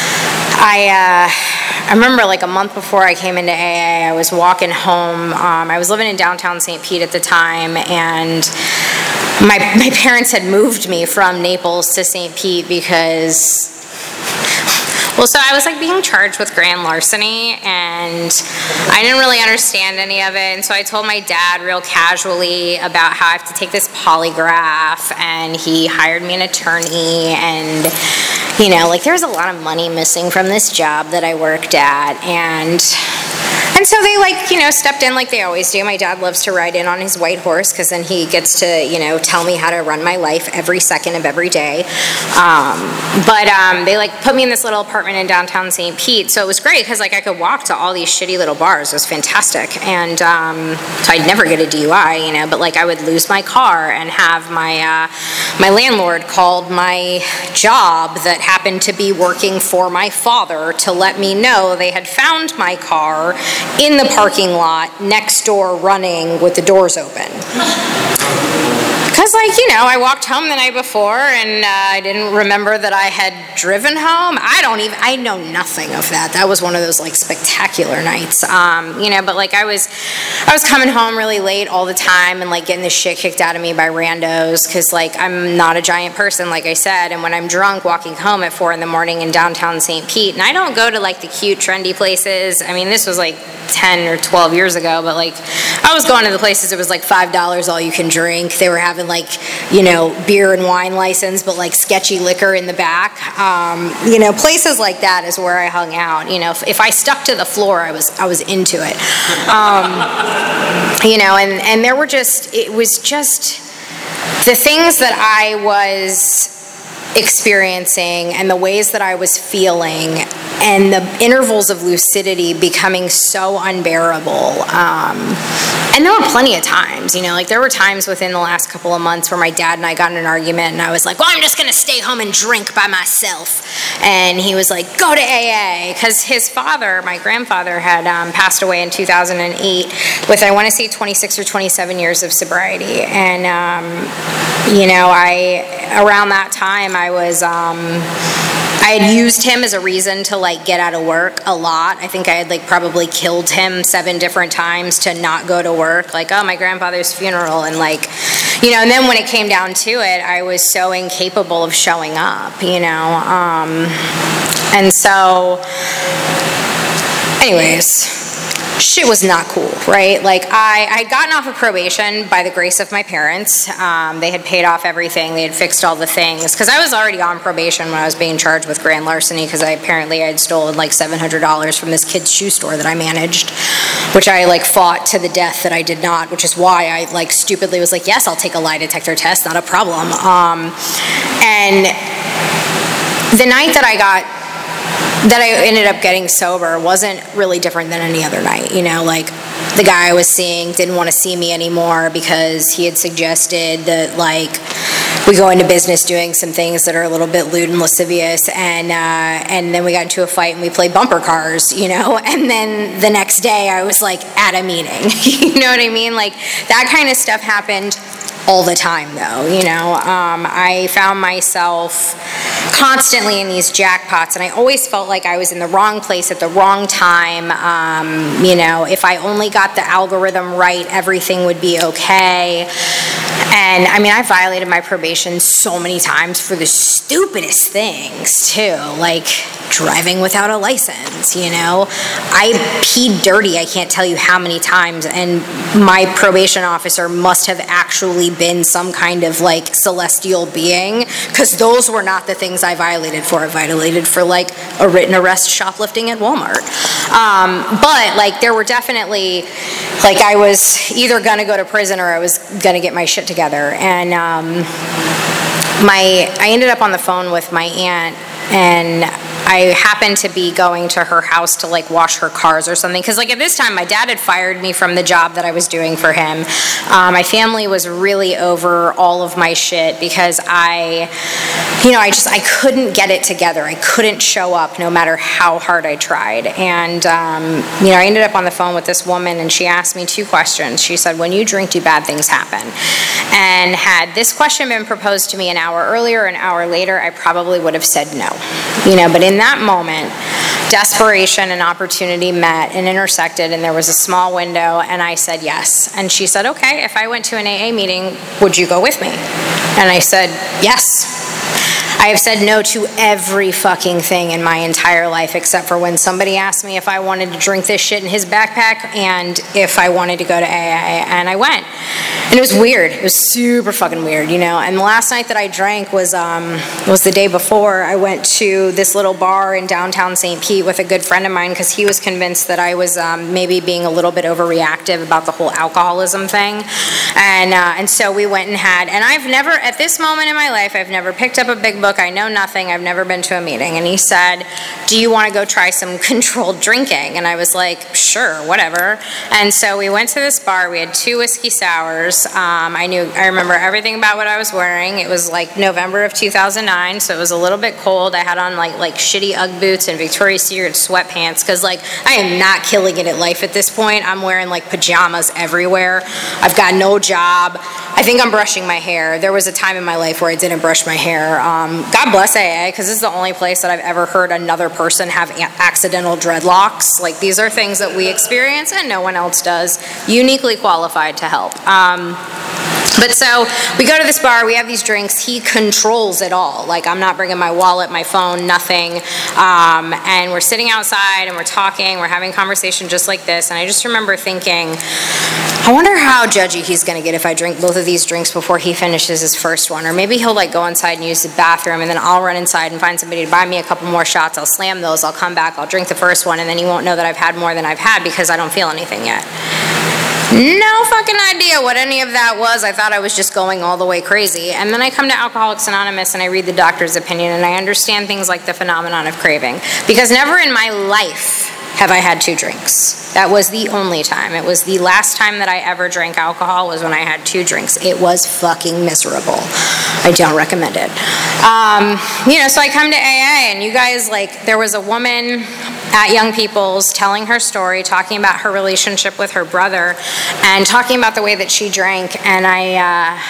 Speaker 3: I uh, I remember like a month before I came into A A, I was walking home. Um, I was living in downtown Saint Pete at the time, and my my parents had moved me from Naples to Saint Pete because, well, so I was like being charged with grand larceny, and I didn't really understand any of it. And so I told my dad real casually about how I have to take this polygraph, and he hired me an attorney. And you know, like there was a lot of money missing from this job that I worked at, and and so they like, you know, stepped in like they always do. My dad loves to ride in on his white horse, because then he gets to, you know, tell me how to run my life every second of every day. Um, but um, they like put me in this little apartment in downtown Saint Pete, so it was great because like I could walk to all these shitty little bars. It was fantastic. And um, so I'd never get a D U I, you know, but like I would lose my car and have my uh, my landlord called my job that happened to be working for my father to let me know they had found my car in the parking lot next door running with the doors open. Because like, you know, I walked home the night before and uh, I didn't remember that I had driven home. I don't even, I know nothing of that. That was one of those like spectacular nights, um, you know, but like I was, I was coming home really late all the time and like getting the shit kicked out of me by randos because like I'm not a giant person, like I said, and when I'm drunk walking home at four in the morning in downtown Saint Pete, and I don't go to like the cute, trendy places. I mean, this was like ten or twelve years ago, but like I was going to the places it was like five dollars all you can drink. They were having like, you know, beer and wine license, but like sketchy liquor in the back. Um, you know, places like that is where I hung out. You know, if, if I stuck to the floor, I was I was into it. Um, you know, and, and there were just, it was just the things that I was experiencing and the ways that I was feeling and the intervals of lucidity becoming so unbearable. Um, and there were plenty of times, you know, like there were times within the last couple of months where my dad and I got in an argument and I was like, well, I'm just going to stay home and drink by myself. And he was like, go to A A. Because his father, my grandfather, had um, passed away in two thousand eight with, I want to say, twenty-six or twenty-seven years of sobriety. And, um, you know, I, around that time, I was, um, I had used him as a reason to like get out of work a lot. I think I had like probably killed him seven different times to not go to work. Like, oh, my grandfather's funeral. And like, you know, and then when it came down to it, I was so incapable of showing up, you know. Um, and so, anyways, shit was not cool, right? Like I had gotten off of probation by the grace of my parents. Um, they had paid off everything. They had fixed all the things. Because I was already on probation when I was being charged with grand larceny because I apparently I had stolen like seven hundred dollars from this kid's shoe store that I managed, which I like fought to the death that I did not, which is why I like stupidly was like, yes, I'll take a lie detector test, not a problem. Um, and the night that I got that I ended up getting sober wasn't really different than any other night, you know, like the guy I was seeing didn't want to see me anymore because he had suggested that like we go into business doing some things that are a little bit lewd and lascivious, and uh, and then we got into a fight and we played bumper cars, you know, and then the next day I was like at a meeting, you know what I mean? Like that kind of stuff happened all the time though, you know. Um, I found myself constantly in these jackpots and I always felt like I was in the wrong place at the wrong time. Um, you know, if I only got the algorithm right, everything would be okay. And I mean, I violated my probation so many times for the stupidest things too, like driving without a license, you know. I peed dirty, I can't tell you how many times, and my probation officer must have actually been some kind of like celestial being, because those were not the things I violated for. I violated for like a written arrest shoplifting at Walmart. Um, but like there were definitely, like I was either gonna go to prison or I was gonna get my shit together. And um, my, I ended up on the phone with my aunt, and I happened to be going to her house to like wash her cars or something, because like at this time my dad had fired me from the job that I was doing for him. Um, my family was really over all of my shit because I, you know, I just, I couldn't get it together. I couldn't show up no matter how hard I tried. And, um, you know, I ended up on the phone with this woman and she asked me two questions. She said, when you drink, do bad things happen? And had this question been proposed to me an hour earlier, an hour later, I probably would have said no, you know, but in that moment, desperation and opportunity met and intersected, and there was a small window, and I said yes. And she said, okay, if I went to an A A meeting, would you go with me? And I said, yes. I have said no to every fucking thing in my entire life except for when somebody asked me if I wanted to drink this shit in his backpack and if I wanted to go to A A, and I went. And it was weird. It was super fucking weird, you know. And the last night that I drank was um, was the day before. I went to this little bar in downtown Saint Pete with a good friend of mine because he was convinced that I was um, maybe being a little bit overreactive about the whole alcoholism thing. And uh, and so we went and had, and I've never, at this moment in my life, I've never picked up a big book. I know nothing. I've never been to a meeting. And he said, do you want to go try some controlled drinking? And I was like, sure, whatever. And so we went to this bar. We had two whiskey sours. Um, I knew, I remember everything about what I was wearing. It was like November of two thousand nine, so it was a little bit cold. I had on like like shitty Ugg boots and Victoria's Secret sweatpants because like I am not killing it at life at this point. I'm wearing like pajamas everywhere. I've got no job. I think I'm brushing my hair. There was a time in my life where I didn't brush my hair. Um, God bless A A, because this is the only place that I've ever heard another person have a- accidental dreadlocks. Like, these are things that we experience and no one else does. Uniquely qualified to help. Um, But so we go to this bar, we have these drinks, he controls it all. Like, I'm not bringing my wallet, my phone, nothing. Um, and we're sitting outside and we're talking, we're having conversation just like this. And I just remember thinking, I wonder how judgy he's gonna get if I drink both of these drinks before he finishes his first one. Or maybe he'll like go inside and use the bathroom, and then I'll run inside and find somebody to buy me a couple more shots. I'll slam those, I'll come back, I'll drink the first one, and then he won't know that I've had more than I've had because I don't feel anything yet. No fucking idea what any of that was. I thought I was just going all the way crazy. And then I come to Alcoholics Anonymous and I read the doctor's opinion and I understand things like the phenomenon of craving. Because never in my life have I had two drinks. That was the only time. It was the last time that I ever drank alcohol was when I had two drinks. It was fucking miserable. I don't recommend it. Um, you know, so I come to A A and you guys, like, there was a woman at Young People's telling her story, talking about her relationship with her brother and talking about the way that she drank, and I uh,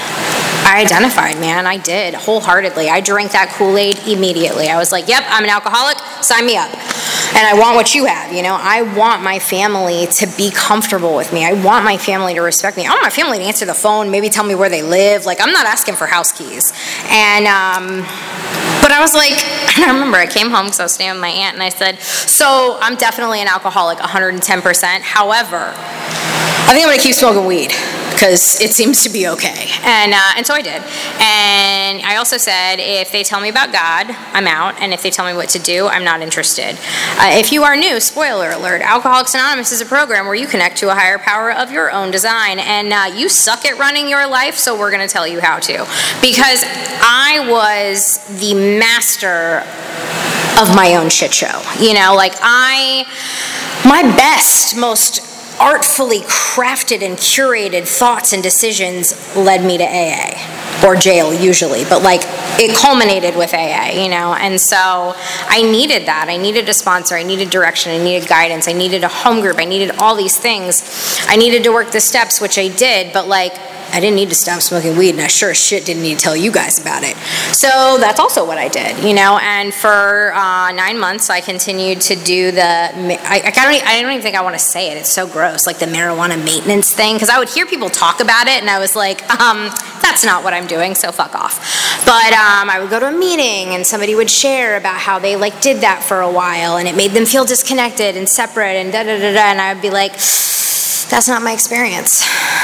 Speaker 3: I identified, man, I did, wholeheartedly. I drank that Kool-Aid immediately. I was like, yep, I'm an alcoholic, sign me up. And I want what you have, you know? I want my family to be comfortable with me. I want my family to respect me. I want my family to answer the phone, maybe tell me where they live. Like, I'm not asking for house keys. And, um... But I was like, and I remember I came home because I was staying with my aunt, and I said, so I'm definitely an alcoholic, one hundred ten percent. However, I think I'm going to keep smoking weed because it seems to be okay. And uh, and so I did. And I also said, if they tell me about God, I'm out. And if they tell me what to do, I'm not interested. Uh, if you are new, spoiler alert, Alcoholics Anonymous is a program where you connect to a higher power of your own design. And uh, you suck at running your life, so we're going to tell you how to. Because I was the master of my own shit show. You know, like I, my best, most artfully crafted and curated thoughts and decisions led me to A A, or jail usually, but like it culminated with A A, you know, and so I needed that. I needed a sponsor, I needed direction, I needed guidance, I needed a home group, I needed all these things. I needed to work the steps, which I did, but like I didn't need to stop smoking weed, and I sure as shit didn't need to tell you guys about it. So that's also what I did, you know, and for uh, nine months I continued to do the, I, I, don't, I don't even think I want to say it, it's so gross, like the marijuana maintenance thing, because I would hear people talk about it, and I was like, um, that's not what I'm doing, so fuck off. But um, I would go to a meeting, and somebody would share about how they like did that for a while, and it made them feel disconnected and separate, and da-da-da-da, and I would be like, that's not my experience.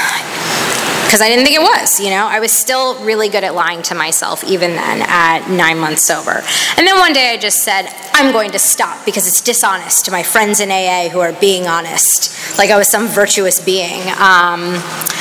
Speaker 3: Because I didn't think it was, you know? I was still really good at lying to myself even then at nine months sober. And then one day I just said, I'm going to stop because it's dishonest to my friends in A A who are being honest. Like I was some virtuous being. Um,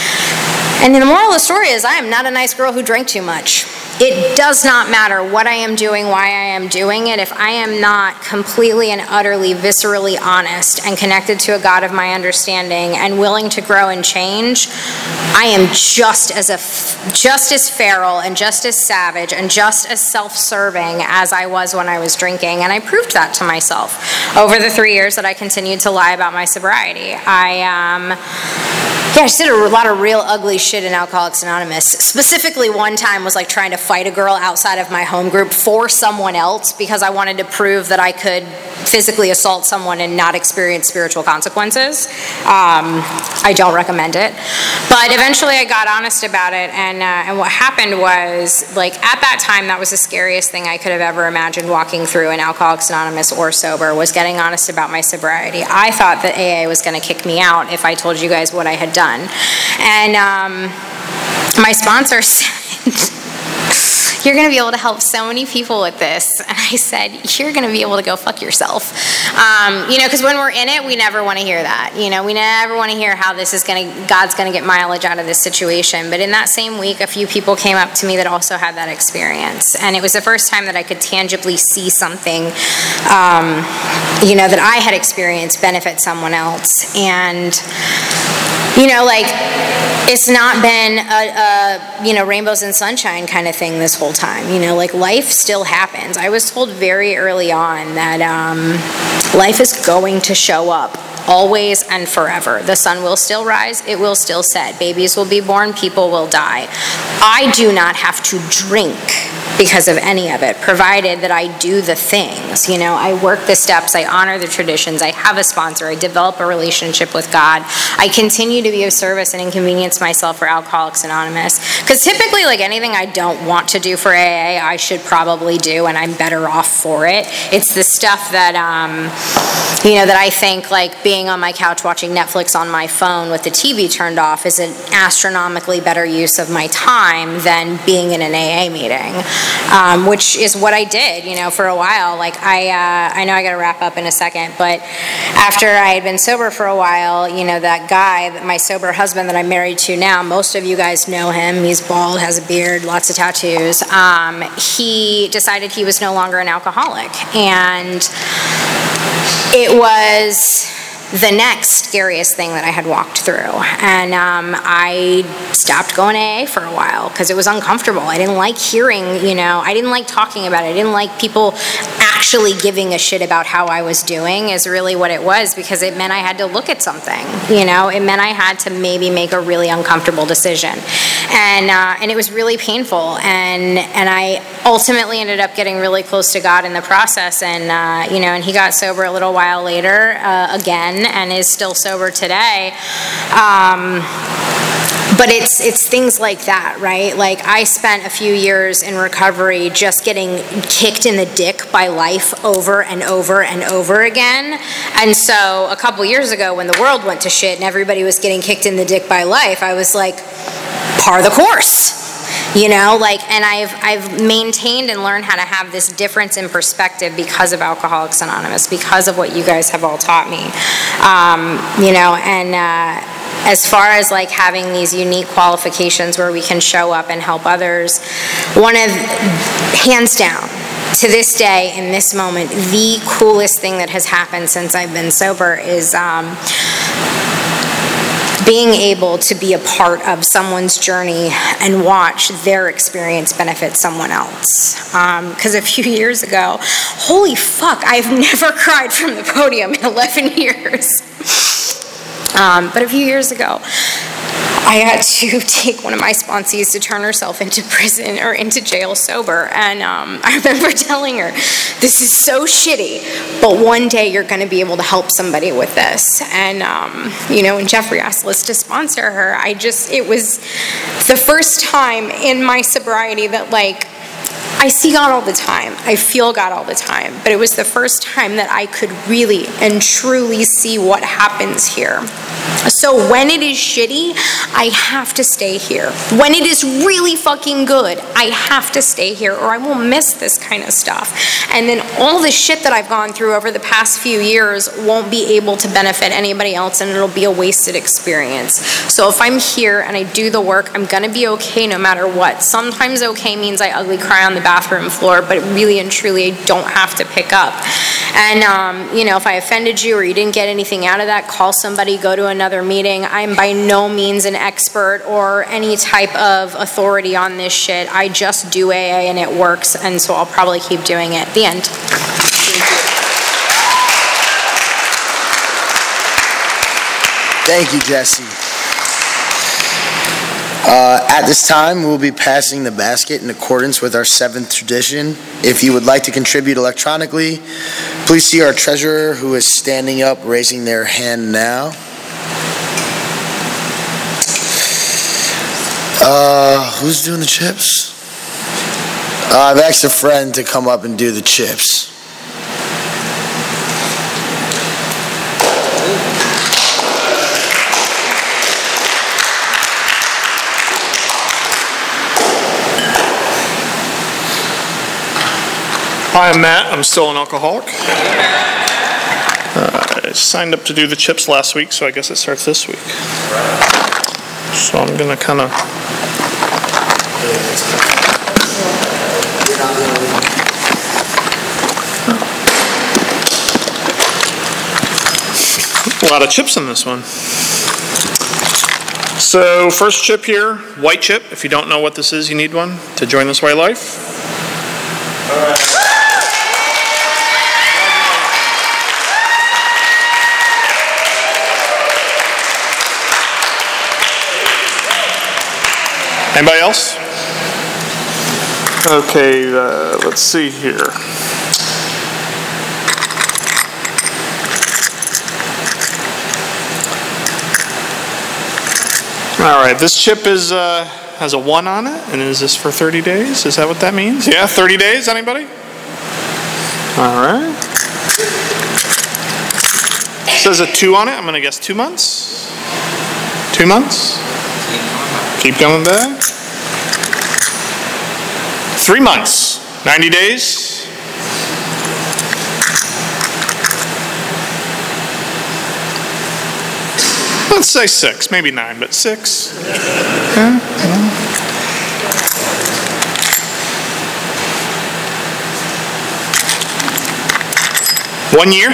Speaker 3: and the moral of the story is I am not a nice girl who drank too much. It does not matter what I am doing, why I am doing it, if I am not completely and utterly, viscerally honest and connected to a God of my understanding and willing to grow and change, I am just as a, just as feral and just as savage and just as self-serving as I was when I was drinking, and I proved that to myself over the three years that I continued to lie about my sobriety. I, um, yeah, I just did a lot of real ugly shit in Alcoholics Anonymous. Specifically, one time was like trying to fight a girl outside of my home group for someone else because I wanted to prove that I could physically assault someone and not experience spiritual consequences. Um, I don't recommend it. But eventually I got honest about it, and uh, and what happened was, like, at that time, that was the scariest thing I could have ever imagined walking through in Alcoholics Anonymous or sober, was getting honest about my sobriety. I thought that A A was going to kick me out if I told you guys what I had done. And um, my sponsor said, you're going to be able to help so many people with this. And I said, you're going to be able to go fuck yourself. Um, you know, because when we're in it, we never want to hear that. You know, we never want to hear how this is going to, God's going to get mileage out of this situation. But in that same week, a few people came up to me that also had that experience. And it was the first time that I could tangibly see something, um, you know, that I had experienced benefit someone else. And, you know, like, it's not been a, a, you know, rainbows and sunshine kind of thing this whole time. You know, like, life still happens. I was told very early on that um, life is going to show up always and forever. The sun will still rise, it will still set. Babies will be born, people will die. I do not have to drink because of any of it, provided that I do the things. You know, I work the steps, I honor the traditions, I have a sponsor, I develop a relationship with God, I continue to be of service and inconvenience myself for Alcoholics Anonymous. Because typically, like anything I don't want to do for A A, I should probably do, and I'm better off for it. It's the stuff that, um, you know, that I think like being on my couch watching Netflix on my phone with the T V turned off is an astronomically better use of my time than being in an A A meeting. Um, which is what I did, you know, for a while. Like I, uh, I know I got to wrap up in a second, but after I had been sober for a while, you know, that guy, my sober husband that I'm married to now, most of you guys know him. He's bald, has a beard, lots of tattoos. Um, he decided he was no longer an alcoholic, and it was the next scariest thing that I had walked through. And um, I stopped going to A A for a while because it was uncomfortable. I didn't like hearing, you know, I didn't like talking about it. I didn't like people actually giving a shit about how I was doing is really what it was, because it meant I had to look at something, you know, it meant I had to maybe make a really uncomfortable decision. And uh, and it was really painful. And and I ultimately ended up getting really close to God in the process. And, uh, you know, and he got sober a little while later uh, again, and is still sober today. Um, but it's it's things like that, right? Like I spent a few years in recovery just getting kicked in the dick by life over and over and over again. And so a couple years ago when the world went to shit and everybody was getting kicked in the dick by life, I was like, par the course. You know, like, and I've I've maintained and learned how to have this difference in perspective because of Alcoholics Anonymous, because of what you guys have all taught me. Um, you know, and uh, as far as like having these unique qualifications where we can show up and help others, one of, hands down, to this day, in this moment, the coolest thing that has happened since I've been sober is um, being able to be a part of someone's journey and watch their experience benefit someone else. Because um, a few years ago, holy fuck, I've never cried from the podium in eleven years. Um, but a few years ago, I had to take one of my sponsees to turn herself into prison or into jail sober. And um, I remember telling her, this is so shitty, but one day you're going to be able to help somebody with this. And, um, you know, when Jeffrey asked us to sponsor her, I just, it was the first time in my sobriety that, like, I see God all the time. I feel God all the time. But it was the first time that I could really and truly see what happens here. So when it is shitty, I have to stay here. When it is really fucking good, I have to stay here or I will miss this kind of stuff. And then all the shit that I've gone through over the past few years won't be able to benefit anybody else, and it'll be a wasted experience. So if I'm here and I do the work, I'm gonna be okay no matter what. Sometimes okay means I ugly cry on the bathroom floor, but really and truly I don't have to pick up. And um, you know, if I offended you or you didn't get anything out of that, call somebody, go to another meeting. I'm by no means an expert or any type of authority on this shit. I just do A A and it works, and so I'll probably keep doing it. The end.
Speaker 2: Thank you, Jesse. Uh, at this time, we'll be passing the basket in accordance with our seventh tradition. If you would like to contribute electronically, please see our treasurer, who is standing up, raising their hand now. Uh, who's doing the chips? Uh, I've asked a friend to come up and do the chips.
Speaker 4: Hi, I'm Matt. I'm still an alcoholic. Uh, I signed up to do the chips last week, so I guess it starts this week. So I'm going to kind of... A lot of chips in this one. So first chip here, white chip. If you don't know what this is, you need one to join this way of life. All right. Anybody else? Okay, uh, let's see here. All right, this chip is uh, has a one on it, and is this for thirty days? Is that what that means? Yeah, thirty days, anybody? All right. It says a two on it, I'm gonna guess two months? Two months? Keep coming back. Three months, ninety days. Let's say six, maybe nine, but six. Okay. One year.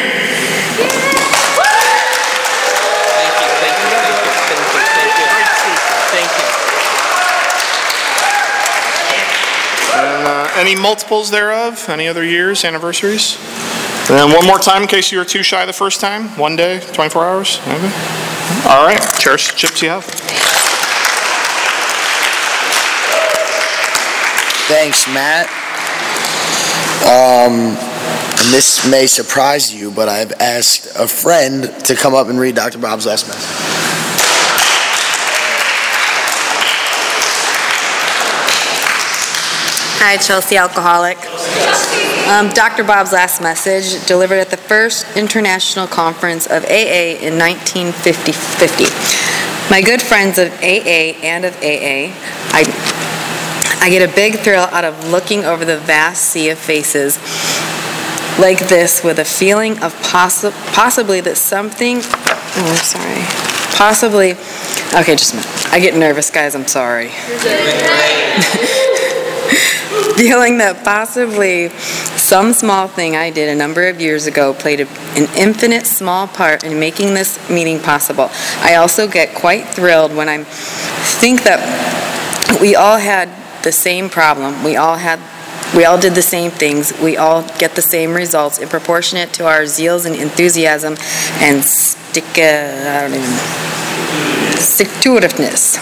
Speaker 4: And uh, any multiples thereof? Any other years, anniversaries? And then one more time in case you were too shy the first time. One day, twenty-four hours. Okay. All right, cherish the chips you have.
Speaker 2: Thanks, Matt. Um, and this may surprise you, but I've asked a friend to come up and read Doctor Bob's last message.
Speaker 5: Hi, Chelsea Alcoholic. Um, Doctor Bob's last message, delivered at the first International Conference of A A in nineteen fifty. My good friends of A A and of A A, I, I get a big thrill out of looking over the vast sea of faces like this with a feeling of possi- possibly that something, oh, I'm sorry, possibly, okay, just a minute. I get nervous, guys, I'm sorry. Feeling that possibly some small thing I did a number of years ago played a, an infinite small part in making this meeting possible. I also get quite thrilled when I think that we all had the same problem. We all had, we all did the same things. We all get the same results in proportionate to our zeals and enthusiasm and stick, uh, I don't even, stick-to-itiveness.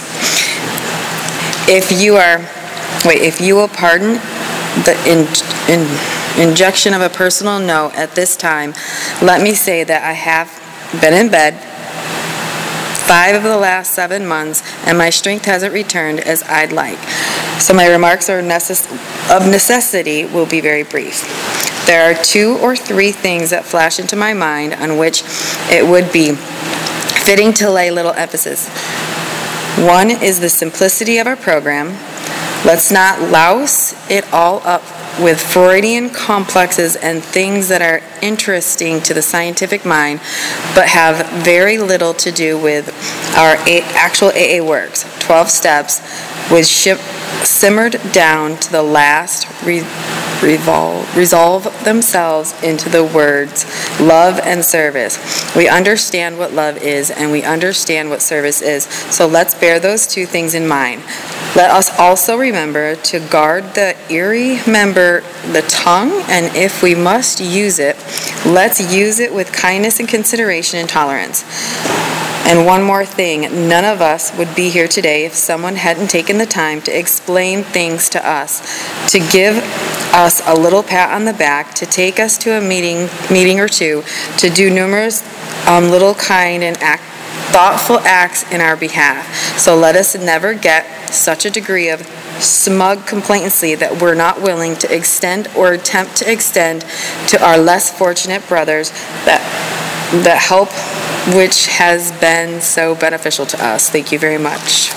Speaker 5: If you are Wait, if you will pardon the in, in, injection of a personal note at this time, let me say that I have been in bed five of the last seven months, and my strength hasn't returned as I'd like. So my remarks are necess- of necessity will be very brief. There are two or three things that flash into my mind on which it would be fitting to lay little emphasis. One is the simplicity of our program. Let's not louse it all up with Freudian complexes and things that are interesting to the scientific mind, but have very little to do with our a- actual A A works. twelve steps, with ship simmered down to the last, re- revolve, resolve themselves into the words love and service. We understand what love is, and we understand what service is, so let's bear those two things in mind. Let us also remember to guard the eerie member, the tongue, and if we must use it, let's use it with kindness and consideration and tolerance. And one more thing, none of us would be here today if someone hadn't taken the time to explain things to us, to give us a little pat on the back, to take us to a meeting, meeting or two, to do numerous um, little kind and act, thoughtful acts in our behalf. So let us never get such a degree of smug complacency that we're not willing to extend or attempt to extend to our less fortunate brothers that that help which has been so beneficial to us. Thank you very much.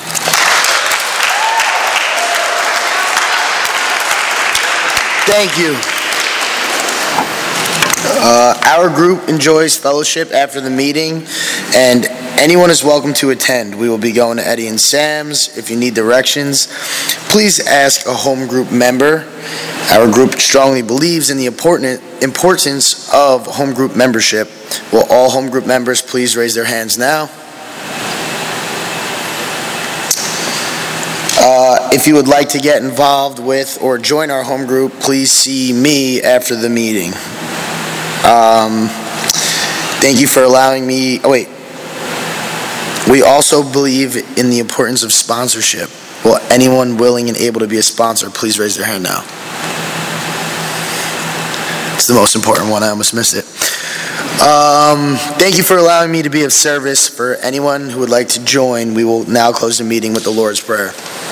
Speaker 2: Thank you. Uh, our group enjoys fellowship after the meeting, and anyone is welcome to attend. We will be going to Eddie and Sam's. If you need directions, please ask a home group member. Our group strongly believes in the important importance of home group membership. Will all home group members please raise their hands now? Uh, if you would like to get involved with or join our home group, please see me after the meeting. Um, thank you for allowing me, oh wait. We also believe in the importance of sponsorship. Will anyone willing and able to be a sponsor please raise their hand now? It's the most important one. I almost missed it. Um, thank you for allowing me to be of service. For anyone who would like to join, we will now close the meeting with the Lord's Prayer.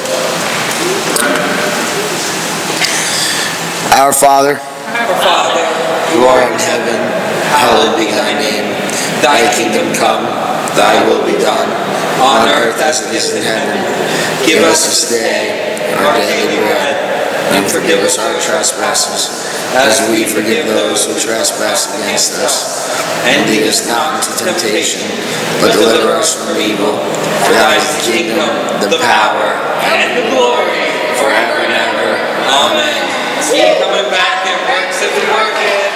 Speaker 2: Our Father,
Speaker 1: Our Father,
Speaker 2: who art in heaven, hallowed be thy name. Thy kingdom come, thy will be done, on earth as it is in heaven. Give us this day our daily bread, and forgive us our trespasses, as we forgive those who trespass against us. And lead us not into temptation, but deliver us from evil. For thine is the kingdom, the power, and the glory, forever and ever. Amen.
Speaker 1: keep coming back and works if we work it.